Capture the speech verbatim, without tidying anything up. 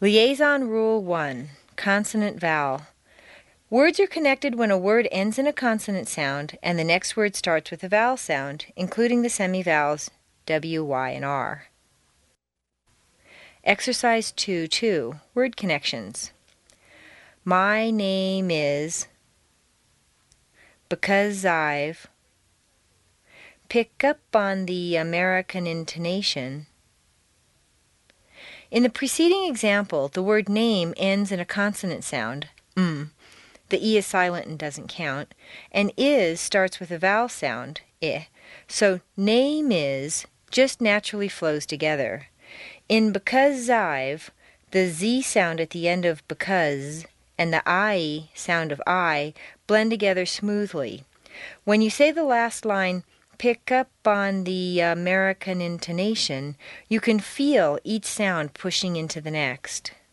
Liaison Rule one. Consonant Vowel. Words are connected when a word ends in a consonant sound and the next word starts with a vowel sound, including the semivowels W, Y, and R. Exercise two two. Word connections. My name is, because I've, pick up on the American intonation. In the preceding example, the word name ends in a consonant sound, mm. The E is silent and doesn't count, and is starts with a vowel sound, I. So name is just naturally flows together. In because I've, the Z sound at the end of because and the I sound of I blend together smoothly. When you say the last line, pick up on the American intonation, you can feel each sound pushing into the next.